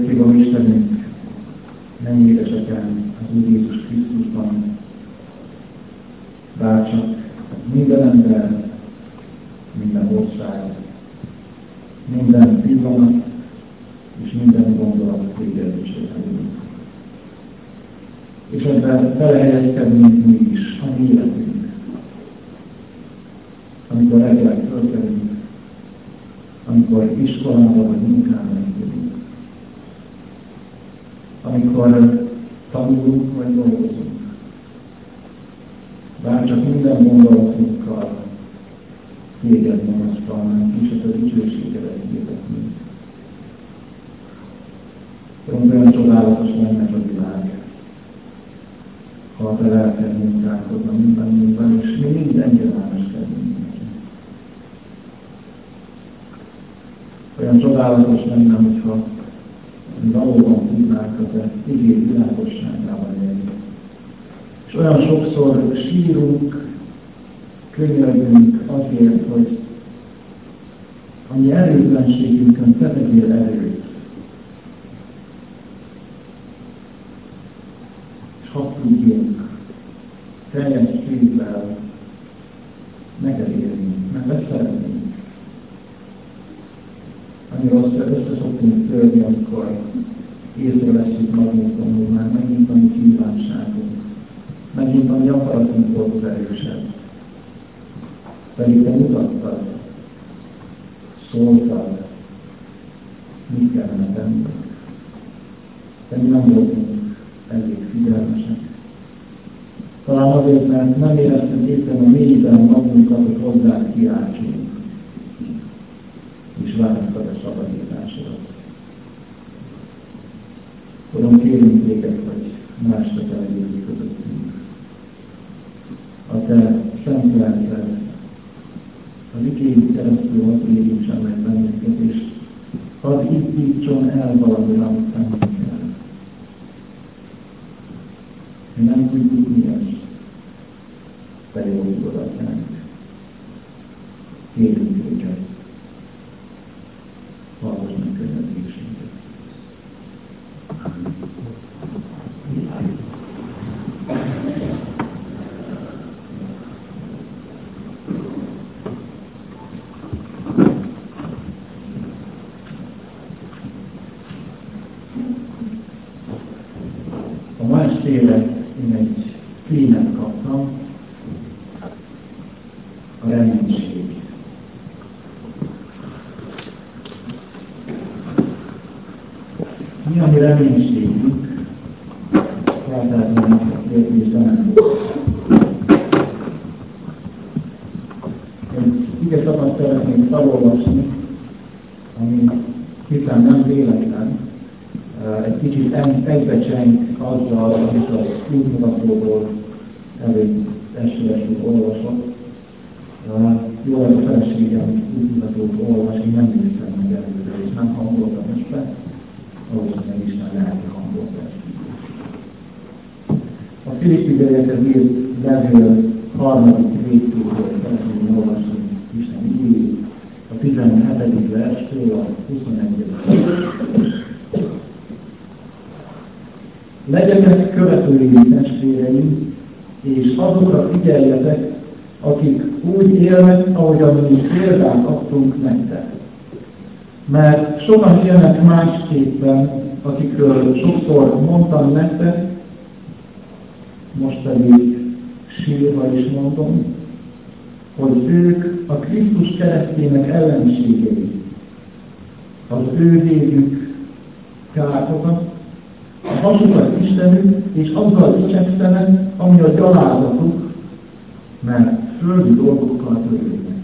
Örökkévaló Istenünk, mennyi édesatyám az Úr Jézus Krisztusban, bárcsak minden ember, minden ország, minden pillanat és minden gondolat téged dicsérhetünk. És ebben belehelyezkedünk mi is, a mi életünk. Amikor reggel fölkelünk, amikor iskolába vagy munkába indulunk, amikor tanulunk vagy dolgozunk, bárcsak minden gondolatunkkal téged magasztalnánk, és a dicsőségedet hirdetnénk. Olyan csodálatos lenne a világ, ha a te lelked munkálkodna mindannyiunkban, és mi mind engedelmeskedünk neki. Olyan csodálatos lenne, hogyha valóban tudnánk a te igény világosságában élni. És olyan sokszor sírunk, könyörgünk azért, hogy a mi erőtlenségünkön te vegyél erőt. És hadd tudjunk teljes szívvel megelérni, mert beszeretnénk. Annyira össze szoktunk törni, amikor észreveszünk magunkon, hogy már megint a mi kívánságunk, megint a mi akaratunk volt az erősebb. Pedig te mutattad, szóltad, mit kellene tennünk. De mi nem voltunk elég figyelmesek. Talán azért, mert nem éreztünk éppen a mélyben magunkat, hogy hozzád kiáltsunk, és várjuk a te szabadításodat. Tudom, kérünk téged, hogy más te legyél közöttünk. A te szent lelked, az igény keresztül hadd érintsen meg bennünket, és hadd indítson el valamire, amit tennünk kell. Mi nem tudjuk mi ez, te jól tudod, atyánk. Kérünk téged, hallgass meg könyörgésünket. A ma estére én egy címet kaptam, a reménység. Mi a mi reménységünk? Feltehetően kérdésben nem volt. Egy ige szakaszt szeretnék felolvasni, ami hiszen nem véletlen, egy kicsit egybecseng azzal, amit az útmutatóból előtt eső olvasott. Jó, ez a feleségem útmutatót olvas, én nem néztem meg előre, és nem hangoltam össze, valószínűleg Isten lelki hangolt ezt. A Filippiekhez írt levél 3. részéből szeretném olvasni Isten igéjét, a 17. verstől a 21. Legyetek követői testvéreim, és azokra figyeljetek, akik úgy élnek, ahogyan mi példát adtunk nektek. Mert sokan élnek másképpen, akikről sokszor mondtam nektek, most pedig sírva is mondom, hogy ők a Krisztus keresztjének ellenségei. Az ő végük károkat, a hasukat Istenük, és azzal dicsekszenek, ami a gyalázatuk, mert földi dolgokkal törődnek.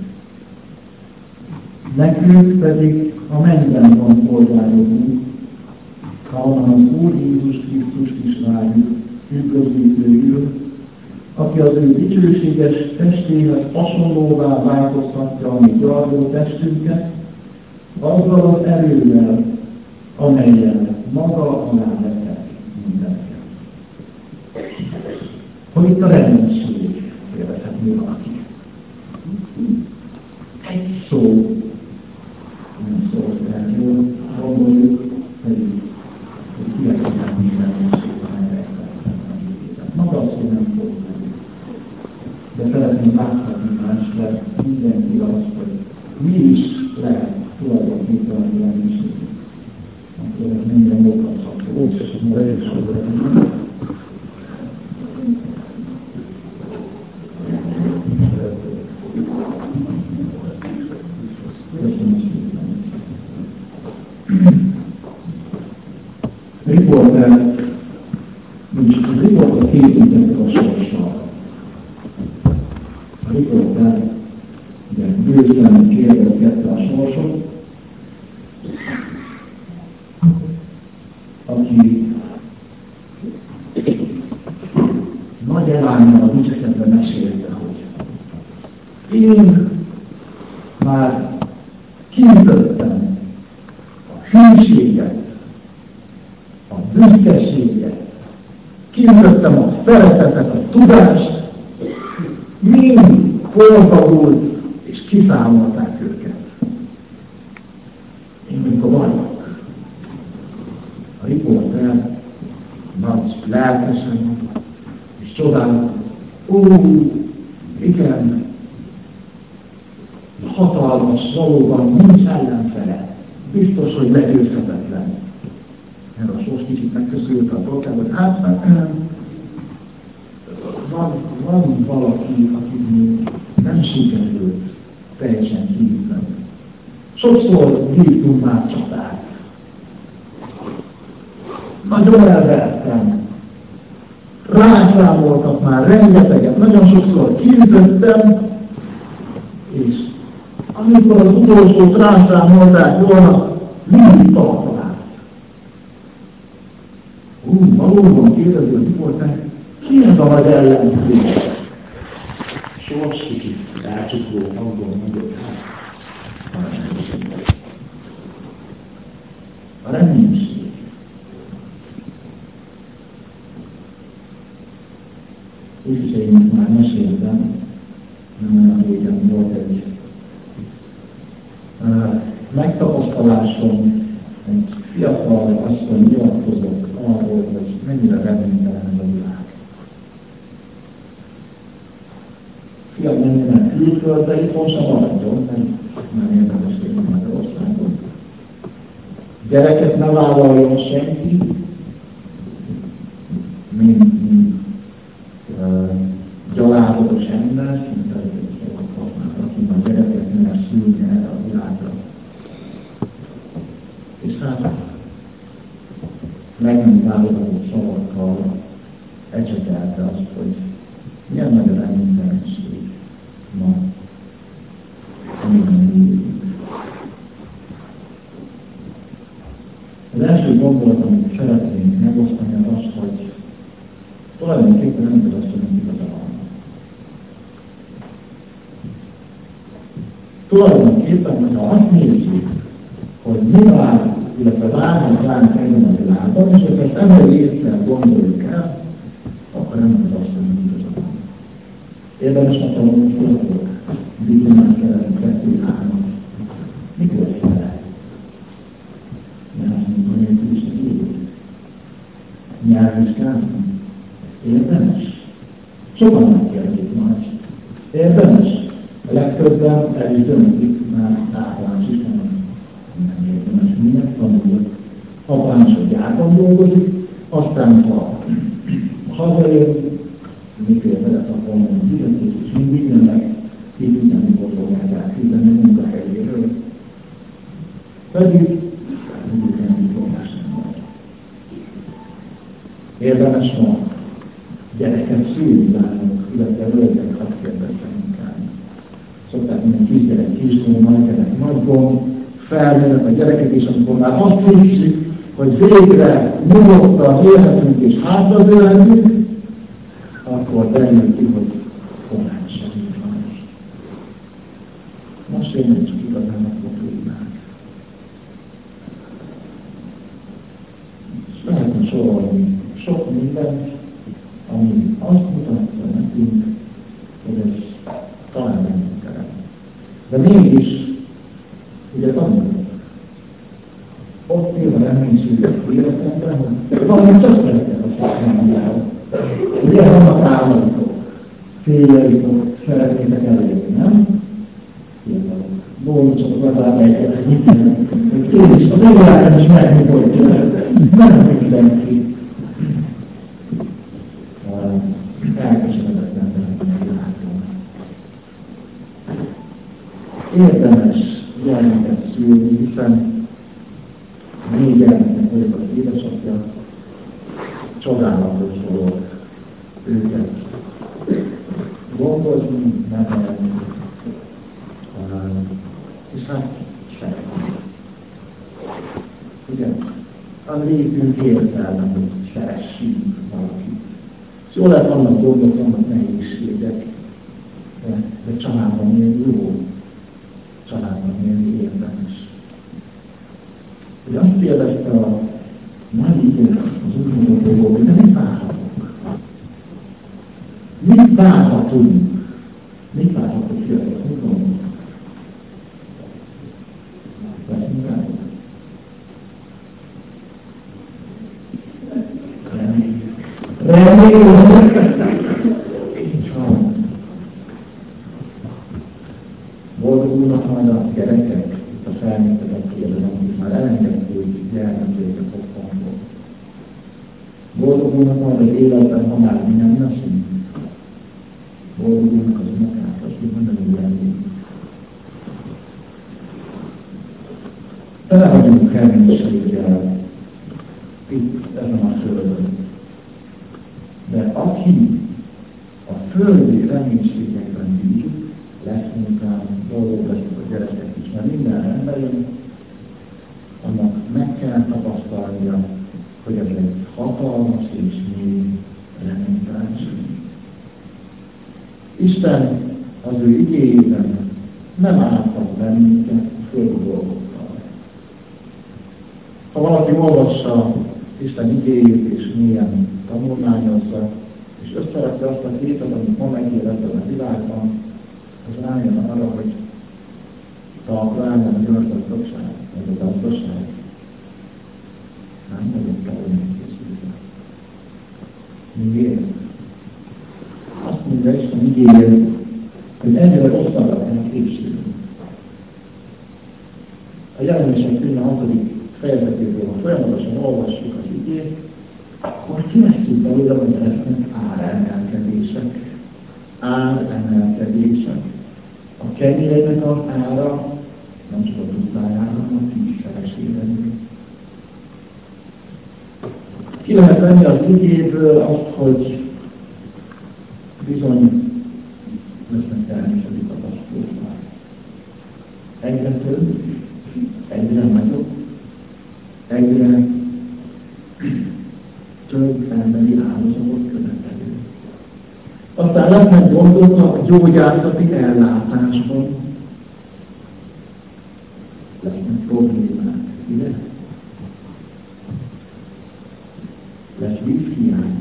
Nekünk pedig a mennyben van polgárjogunk, ahonnan az Úr Jézus Krisztust is várjuk, üdvözítőül, aki az ő dicsőséges testéhez hasonlóvá változtatja a mi gyarló testünket, azzal az erővel, amelyen maga alá vetett mindenket. Hogy itt a reménység kérdezhetné valaki. Egy szó, nem szó, tehát jól gondoljuk, pedig de szeretném láthatni más, de mindenki az, hogy mi is lehet tulajdonképpen a reménység. Akkor ez minden mutatható. Riporter készített a sorssal. A riporter bőszen kérdezgette a sorsot, aki nagy elánnal dicsekedve mesélte, hogy én már kiütöttem a hűséget, a büszkeséget, kiütöttem a szeretetet, a tudást, mind forradult, és kiszámolták őket. Én mikor vagyok. A riporter nagy lelkesen és csodálatos. Igen, hatalmas, valóban nincs ellenfele. Biztos, hogy legyőzhetetlen. Erre a sors kicsit megköszönte a polgárt, hát van valaki, aki nem sikerült teljesen kívülni. Sokszor vívtunk már csatát. Nagyon elvertem. Rászámoltak már rengeteget, nagyon sokszor kiütöttem, és amikor az utolsót rászámolták volna, mindig talpalát. Valóban kérdező, hogy voltak, ki ez a nagy ellenzék? Sors kicsit elcsukló hangon mondott, a reménység. Őszényét már meséltem, nem olyan régen volt egy megtapasztalásom, egy fiatal asszony nyilatkozott arról, hogy mennyire reménytelen ez a világ. Fiam mennyire külföldre, itthon sem maradjon, mert már érdemes lépni Magyarországon. Gyereket ne vállaljon senki, mint gyalázatos ember, mint aki a gyereket ne szülni erre a világra. És hát meg nem válogatott szavakkal ecsetelte azt, hogy milyen nagy a reménytelenség ma, amiben élünk. Az első gondolat, amit szeretnénk megosztani, az az, hogy tulajdonképpen nem igaz, hogy nem igaza van. Tulajdonképpen, hogyha azt nézzük, hogy mi vár, illetve várnak ránk ebben a világban, és hogyha ezt emberi észre gondoljuk el, akkor nem igaz, hogy nem igaza van. Érdemes megtanulni, hogy fogok Bibliát kellene 2-3. Mikor fel? Mert azt mondjuk, hogy nélkül is az élet. Nyelvvizsgálni. Érdemes? Sokan megkérdezik ma ezt. Érdemes? A legtöbben el is döntik, mert általános Istenem nem érdemes, minek tanuljuk. Apám a gyárban dolgozik, aztán ha hazajön, mikor beletakolom a fizetést, és mindig jönnek, így ugyanikor fogják fizetni a munkahelyéről. Pedig mindig nem fogás nem van. Érdemes ma gyereket szülni várunk, illetve öldek, azt kérdeztem inkább. Szokták minden kisgyerek kisgond, nagygyerek nagygond, felnőnek a gyerekek, és amikor már azt hiszük, hogy végre nyugodtan élhetünk és hátradőlhetünk, akkor derül ki, hogy korán semmi van. Most én nem csak igazán akkor tudnánk. És lehetne sorolni sok mindent, ami azt mutatja nekünk, hogy ez talán nem terem. De mégis, ugye tanuljuk. Ott él a reménységet életemben, hogy valami csak szeretett a szakmájára. Ugye vannak államok. céljaitokat szeretnétek elérni, nem? Bónuszok legalább egyet. Én is, az éjjelállam is megnyugodja, nem mindenki. Elkeseredetlen látom. Érdemes gyermeket szülni, hiszen 4 gyermeknek vagyok az édesapja, csodálatos dolog őket gondozni, nevelni, és hát szeretni. Ugye? A létünk értelme, hogy szeressünk valakit. Jól lehet, vannak gondok, vannak nehézségek, de családban élni jó, családban élni érdemes. Hogy azt kérdezte a nagy idők az útmutató, hogy de mit várhatunk? Mit várhatunk? Mit várhatunk fiatalok? Mit gondolunk? Leszünk rá? Remélem! Így van. Boldogulnak majd a gyerekek, itt a felnőtteket kérdezem, akik már elengedték gyermekeiket otthonból. Boldogulnak majd az életben, ha már mi nem leszünk. Boldogulnak az unokák, akik nem lenni. Tele vagyunk reménységgel itt ezen a földön. De aki a földi reménységekben bír, lesz munkám, boldog lesznek a gyerekek is, mert minden rendben jön, annak meg kell tapasztalnia, hogy ez egy hatalmas és mély reménytelenség. Isten az ő igéjében nem ártat bennünket a földi dolgokkal. Ha valaki olvassa Isten igéjét és mélyen tanulmányozza, és összerakja azt a képet, amit ma megél ebben a világban, az rájön arra, hogy talpra állna a gazdagság, ez a gazdaság. Nem vagyok talán készülve. Miért? Azt mondja Isten igéje, hogy egyre rosszabbra kell készülni. A jelenések könyve 6. fejezetéből, ha folyamatosan olvassuk az igét, akkor kivesszük belőle, hogy lesznek áremelkedések. A kenyérnek az ára nem csak a duplájára, hanem a 10-szeresére. Ki lehet venni az igéből azt, hogy bizony lesznek természeti katasztrófák. Egyre több, egyre nagyobb, egyre több emberi áldozatot követelő. Aztán lesznek gondok a gyógyászati ellátásban. Lesznek problémák, ugye? Lesz vízhiány.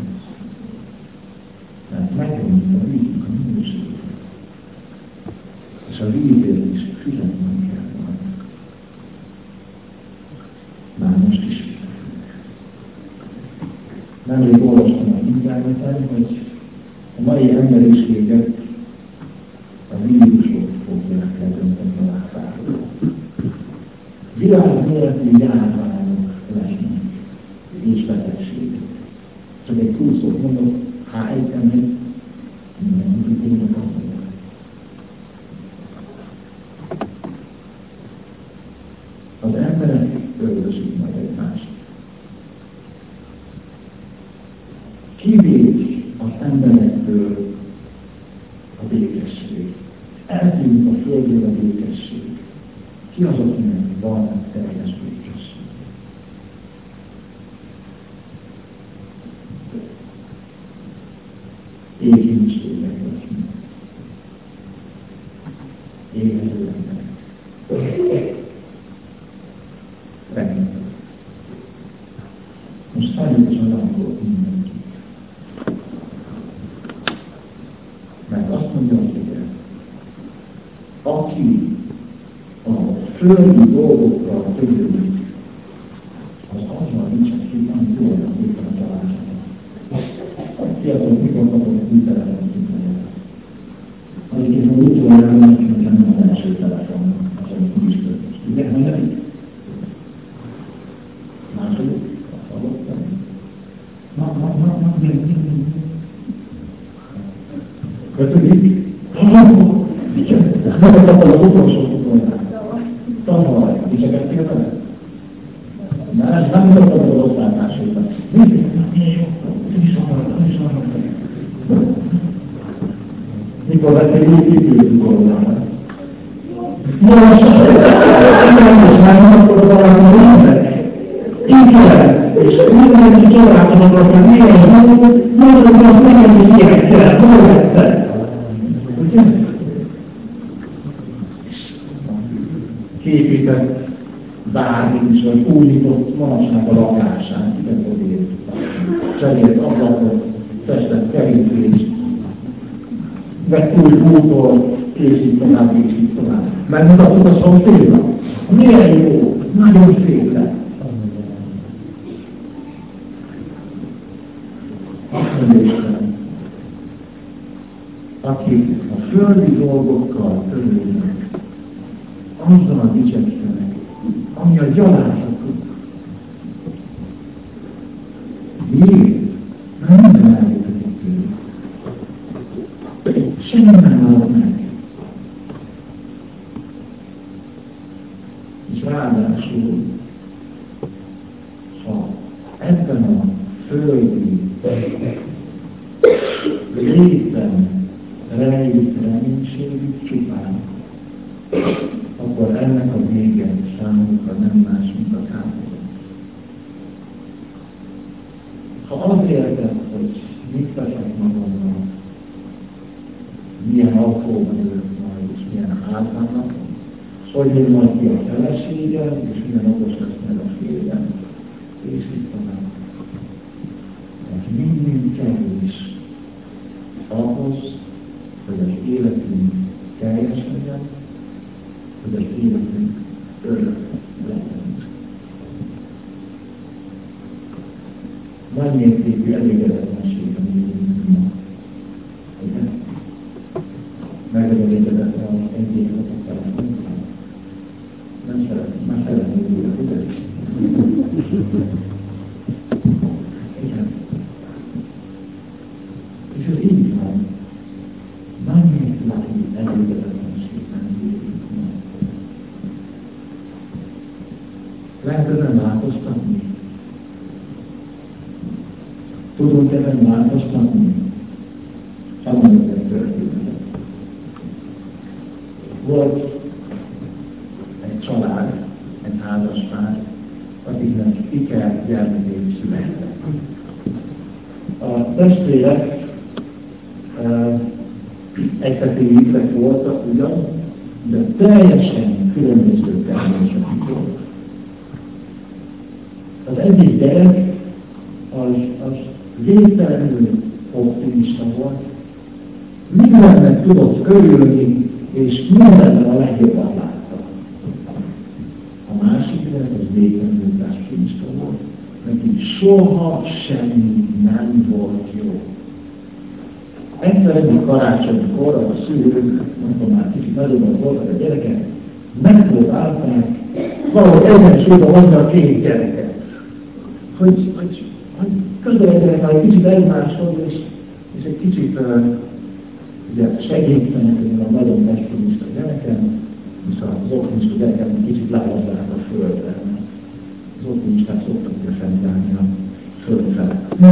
Mert megromlik a víznek a minőséget. És a vízért is fizetnem kell majd. Már most is. Nemrég olvastam az interneten, hogy a mai emberiséget a vírusok fogják eldönteni a látáról. Világméretű járványok lesznek, és betegségek. Csak egy túlszót mondok, H1N1, mindenki tényleg azt mondja. Az emberek öldösik majd egymást. Kivéd az emberektől a békesség. Eltűnik a földről a békesség. Ki az, akinek van teljes békesség? Éhínségek lesznek. Éhező emberek. Rengeteg. Most szállítosan rangolok mindenkit. Mert azt mondja az ige, aki a földi dolgokkal törődik, az azzal nincsen szép, amit jól van éppen a találkozat. Fiatal, mikor kapok új telefonot? Egyébként a utoljára nem az első telefon, az amit mi is történt. Ugye, hanyadik? Második? Hallottam? Mi? Ötödik? Nem kaptam az utolsó utoljára. Tavaly. Dicsekedtél vele? Nem kaptam az osztálytársakat. Milyen jó? Nem is arra. Mikor vettél úgy időt koronára? Most! Nem akkor valami mindent. Igen! És mindenki csodálkozott, hogy milyen jó, mondom, hogy milyen is ilyenkkel, hol lettek? Ugye? Képített bármit is, vagy újított manapság a lakásán, kitetett cserélt ablakot, festett kerítést, vett új bútort, készít tovább. Megmutattuk a szomszédnak. Milyen jó, nagyon szép lett. Azt mondja Isten, akik a földi dolgokkal törődnek, azzal dicsekszenek, ami a gyalázatuk. Miért? Mert minden eljutott tőle. Semmi nem halad meg. És ráadásul, ha ebben a földi léten rejlik reménységük csupán, akkor ennek a vége számunkra nem más, mint a háború. Ha az érted, hogy mit veszek magamnak, milyen autóban ülök majd, és milyen házban, hogy jön majd ki a feleségem, és milyen okos lesz meg a férjem, és itt tovább. Ez mind kevés ahhoz, hogy az életünk teljes legyen, hogy az életünk örök legyen. Nagy mértékű elégedetlenség, ami élünk ma. Ugye? Megelégedett az egyébként a telefonban. Nem szeretem, már szeretném újra, ugye? Igen. És ez így van. Nagy mértékű elégedetlenség, ami élünk ma. Lehet ezen változtatni? Tudunk ezen változtatni? Számomra egy történetet. Volt egy család, egy házasság, akiknek iker gyermekei születtek. A testvérek egyfetőjüknek voltak ugyan, de teljesen különböző természetük voltak. Az egyik gyerek az végtelenül optimista volt, mindennek tudott örülni, és mindenben a legjobban látta. A másik gyerek az végtelenül pessimista volt, neki soha semmi nem volt jó. Egyszer egyik karácsonykor a szülők, mondtam már kicsit nagyobban voltak a gyerekek, megpróbálták valahogy egyensúlyba hozni a két gyereket. Hogy közeledjenek már egy kicsit egymáshoz, és egy kicsit segítenek a nagyon pessimista gyereken, és az optimista gyereken egy kicsit lehozzák a földre. Az optimisták szoktak fennállni a föld felett.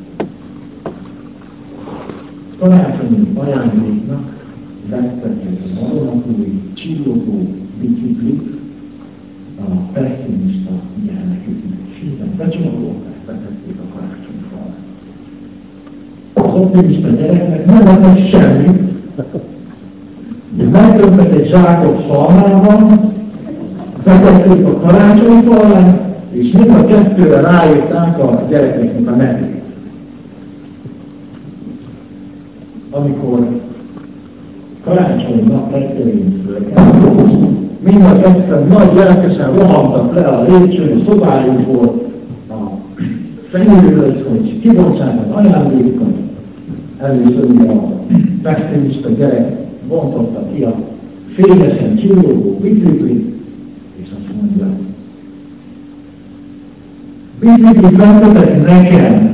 Karácsonyi ajándéknak vettek egy vadonatúj, csillogó biciklit a pessimista gyermeküknek. Hiszen becsomagolták, betették a karácsonyfalra. Az optimista gyereknek nem adnak semmit, de megtöbbet egy zsákot szalmában, betették a karácsonyfalra, és mind a kettőre ráírták a gyerekeknek a nevét. Amikor karácsony nap reggelén fölkeltek, mind a ketten nagy lelkesen rohantak le a lépcsőn, a szobájukból, a fenyőhöz, hogy kibontsák az ajándékokat. Először ugye a pessimista gyerek bontotta ki a fényesen csillogó biciklit, és azt mondja, biciklit vettetek nekem.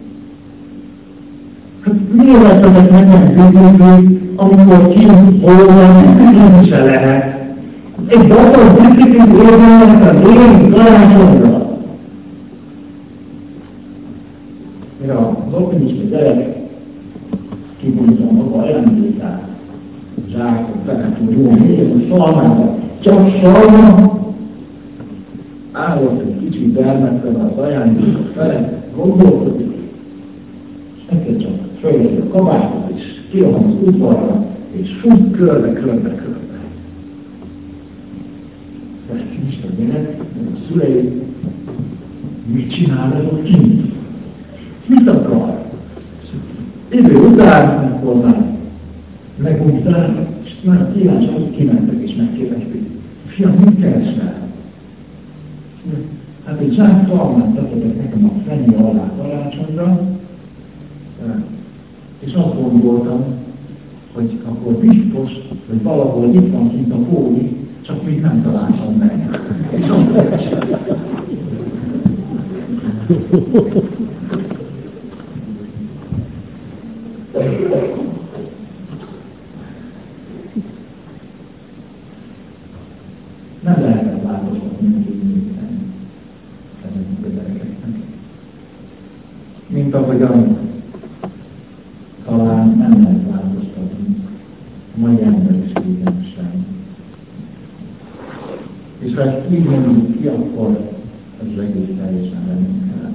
Hát miért vettetek nekem biciklit, amikor kint hol van, nem se lehet. Egy bator biciklit érdemelnek az én karácsonyra. Mire az optimista gyerek kibújta maga ajándékát, zsákot bele tud nyúlni, és a szalmába csak salma, állott egy kicsit dermedten az ajándékot fele, gondolkodik, és egyszer csak fölveszi a kabátot, és kirohan az udvarra, és fut körbe. Ezt is a gyerek, a szülei, mit csinál ez a kint? Mit akar? Idő után, amikor már megújtál, és már kíváncsiak kimentek és megkérdezték, fiam, mit keresel? Hát egy zsák szalmát tettetek nekem a fenyő alá karácsonyra, és azt gondoltam, hogy akkor biztos, hogy valahol itt van kint a póli, csak még nem találtam meg. És azt nem lehetett változtatni ezeknek a gyerekeknek. Mint ahogyan talán nem lehet változtatni a mai emberiségen sem. És ha ezt így mondjuk ki, akkor ez az egész teljesen reménytelen.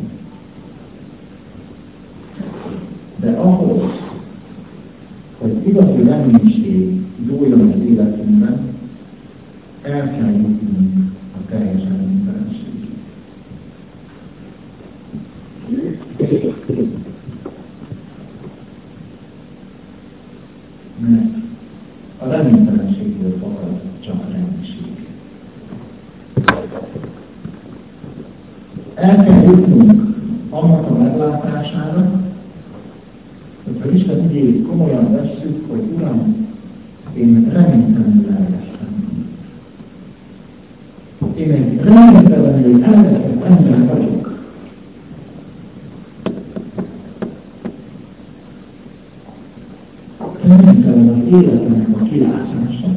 De ahhoz, hogy igazi reménység dúljon az életünkben, el kell jutnunk a teljes reménytelenségig. Mert a reménytelenségből fakad csak a reménység. El kell jutnunk annak a meglátására, hogyha Isten igéjét komolyan vesszük, hogy Uram, én reménytelenül elvesztem. Én egy reménytelenül elveszett ember vagyok. Reménytelen az életemnek a kilátása,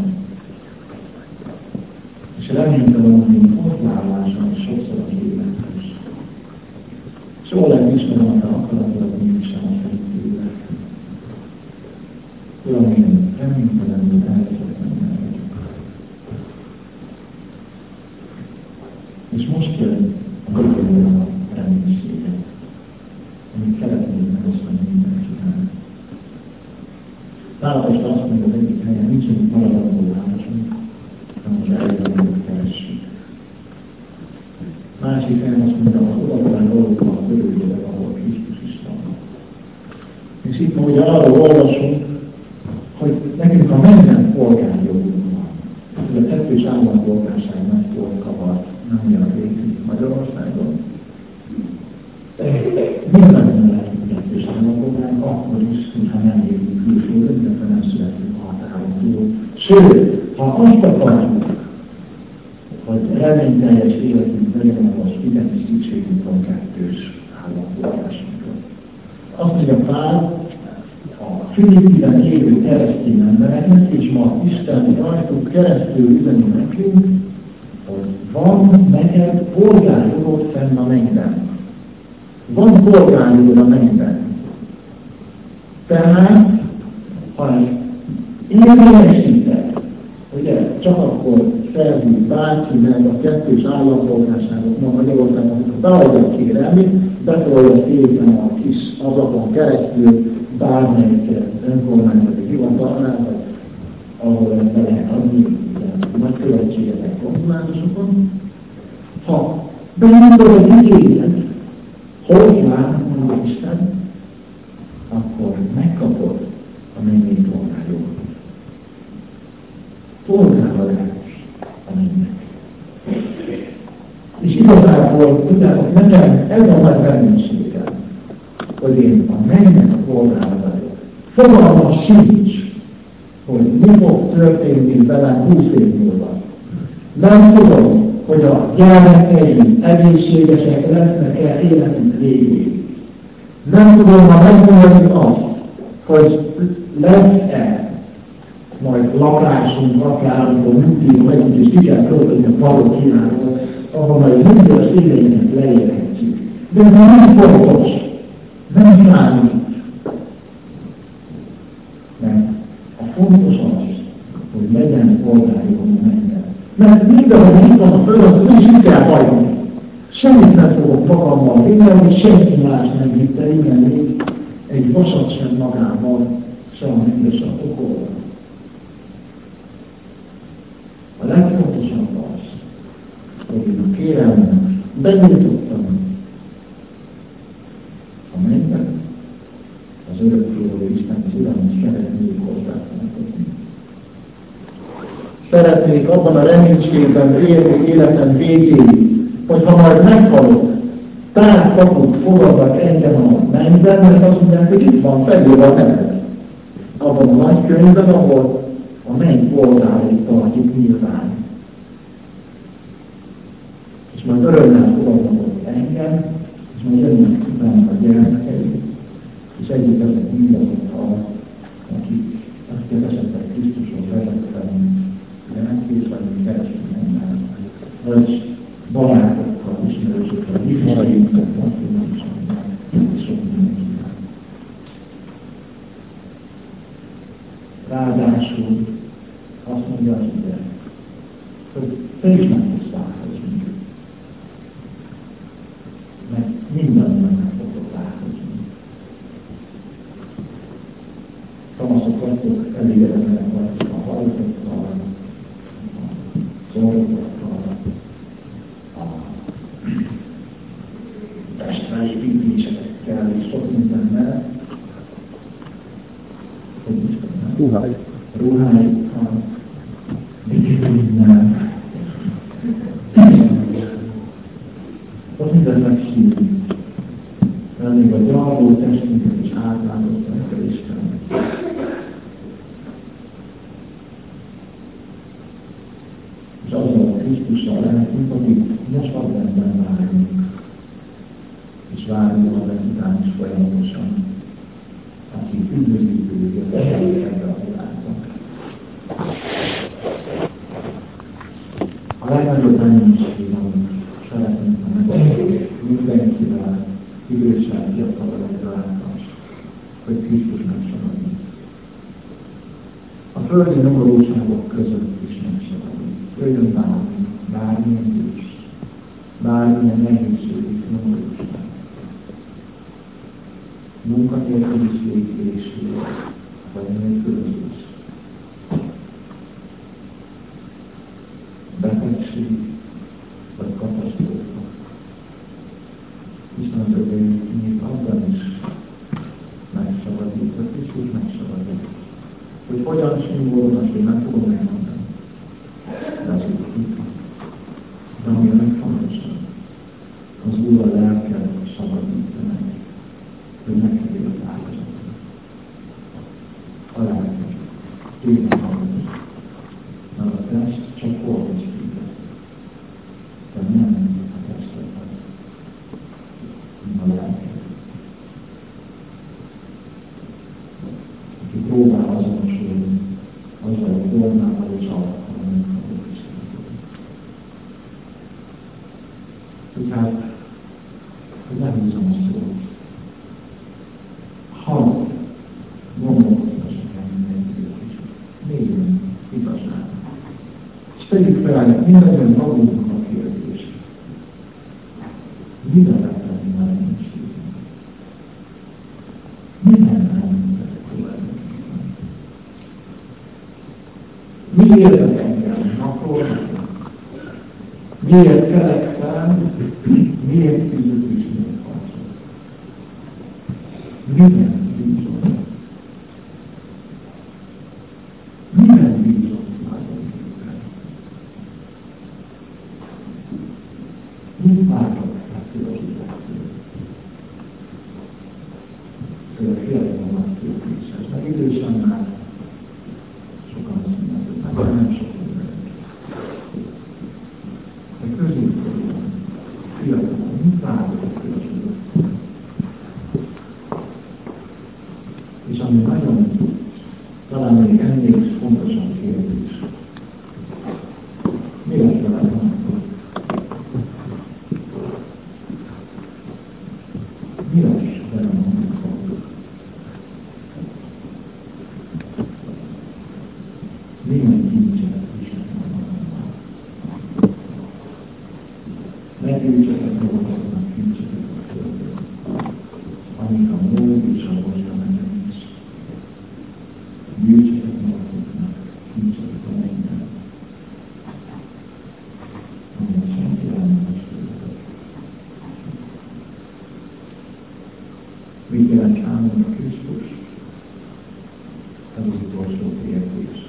és reménytelen az én hozzáállásom sokszor az élethez. Soha legismerem a akaratot, mint sem a Szentélek. Uram, én reménytelenül elveszett ember vagyok. És most jön a végén a reménységet, amit szeretnék megosztani mindenkivel. Pálapest azt mondja az egyik helyen, nincsenek maradandó állásunk, hanem az eljövőt keressük. Másik helyen azt mondja, az odavalán dolgokkal örüljenek, ahol Krisztus is van. És itt ma ugye arról olvasunk, hogy nekünk a mennyben polgárjogunk van. Ez a kettős állampolgárság nagy polgavart, nem olyan végig Magyarországon. Mindannyian lehetünk kettős állampolgárok, akkor is, ha nem élünk külföldön, illetve nem születünk a határon túl. Sőt, ha azt akarjuk, hogy reményteljes életünk legyen, ahhoz igenis szükségünk van kettős állampolgárságra. Azt mondja Pál, a Filippiben élő keresztény embereknek, és ma Isten rajtuk keresztül üzeni nekünk, hogy van neked polgárjogod fenn a mennyben. Van polgárjogod a mennyben. Tehát, ha ezt érvényesíted, ugye csak akkor szerzünk bárki meg a kettős állampolgárságot, ma Magyarországon, amikor beadja kérelmét, betolja szépen a kis azapon keresztül bármelyik önkormányzati hivatalnál, vagy ahol ezt be lehet adni, nagykövetségeknek, konzulátusokon. Ha beindul az igényet, hozzá, mondja Isten, akkor megkapod a mennyei polgárjogot. Polgára lehetsz a mennynek. És igazából, tudjátok, nekem ez a nagy reménységem, hogy én a mennynek a polgára vagyok. Fogalmam sincs, hogy mi történik velem 20 év múlva. Nem tudom, hogy a gyermekeim egészségesek lesznek-e életünk végéig. Nem tudom, ha megmondani azt, hogy lesz-e majd lakásunk, akár amikor nyugdíjban megyünk, és ki kell költözni a parokkiáról, ahol majd nyugdíjas éveinek leérhetjük. De ez nem fontos, nem számít. Mert a fontos az, hogy legyen polgárjogom minden. Mert mindenhol itt van a földön, úgy is itt kell hagyni. Semmit nem fogok magammal vinni, hogy senki más nem hitte, igen, még egy vasat sem magában, sem a rendes a pokolban. A legfontosabb az, hogy én a kérelmet benyújtottam a mennybe, az örökkévaló Isten az Uram, és szeretnék hozzátartozni. Szeretnék abban a reménységben élni életem végéig, hogyha majd meghalok, tár kaput fogadnak engem a mennyben, mert azt mondják, hogy itt van felül a neved. Abban a nagy könyvben, ahol a menny polgárait tartjuk nyilván. És majd örömmel fogadnak ott engem, és majd jönnek utána a gyermekeim, és együtt ezek mindazokkal, akik azt kevesettek Krisztusról vezettem, de megkészülni keresni ennek, vagy barátokkal, ismerősökkel, ifjainkkal, maszlinokkal, és sok mindenkivel. Ráadásul azt mondja az ide, hogy te is meg fogsz változni. Mert mindannyian meg fogok változni. Kamaszok vagytok, elégedetlenek vagytok a halottokkal, a zorrokkal, a testfelépítésekkel és sok mindennel, hogy is mondom, ruhájukkal, mindennel. Ott minden megsírjuk, mert még a gyarló testünket is átlátották el Istennek. És azzal a Krisztussal lehetünk, akik most adventben várjunk, és várjunk a után is folyamatosan, akik üdvözlítő őket ebbe a világba. A legnagyobb reménység, amit szeretnénk meg mindenkivel, idősen, fiatalabbra látás, hogy Krisztus megszabadít. A földi nyomorúságok között is megszabadít. Jöjjön bármilyen is, bármilyen nehézség, nyomorúság. Munkatérkeliség és vagy nélkülözés. Betegség vagy katasztrófa. Isten az övény még abban is megszabadít, hogy Krisztus megszabadít. Hogy hogyan simbolom, azt én nem fogom megmondani. De az úgy itt van. De ami a legfontosabb, az Úr a lelket szabadítja meg, hogy megkerül az áldozatot. A lelket. Tényleg hallgatok. Mert a test csak orvos képez. De nem a testet az. A lelket. Aki próbál azonosulni, azzal a formával és alakkal, amit kapok Istenről. Tehát, hogy nem húzom a szót. Ha gondolkodtassak el mindenkit is, mélyen, igazán. És tegyük fel mindannyian magunknak a kérdést. Mire lett tenni a reménységünk? Minden reménykedek tulajdonképpen. Mi értek engem napról? Miért kelek fel? Miért küzdök és miért harcol? Minden bízom. Minden bízom tulajdonképpen. Mit várok ettől az élettől? Tőle félre van a tőkészhez, meg idősen már sokan azt mondják, akkor nem sok minden. De középkorban, fiatalon, mit várjuk közül? És ami nagyon, talán még ennél fontosabb kérdés. Mi lesz veled akkor? Mi lesz velem akkor? Milyen kincset viselni? Ne gyűjtsetek magatoknak kincseket a földön, amik a mód és a hozza mennek is. Gyűjtsetek magatoknak kincseket a mennyben, ami a Szent János tőletek. Mit jelent számomra Krisztus? Ez az utolsó kérdés.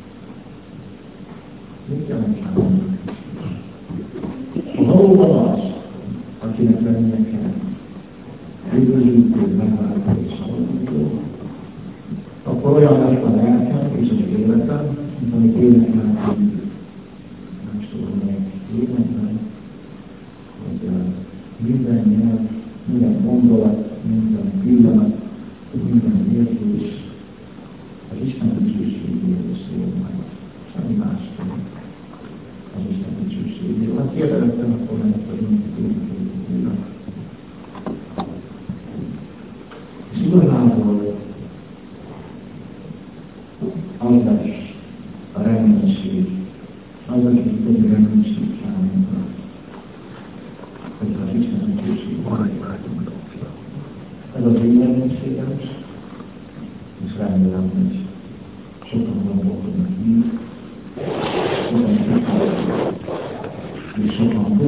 Mit jelent számomra Krisztus? Ha valóban az, akinek lennie kell, üdvözlítő, megváltó és szabadító, akkor olyan lesz a lelkem és az életem, mint amit életem nem tudom meg életem, hogy minden nyelv, minden gondolat, minden pillanat, minden érzés az Isten dicsőségéről szól majd. Semmi másról az Isten dicsőségéről. Ha kérdeztem, akkor nem ezt az újra. És igazából az lesz a reménység, az lesz a többi reménység számunkra, hogy az Isten dicsőség maradjunk. Ez az én reménységem, és remélem, hogy sokan gondolkodnak így, sokan és sokan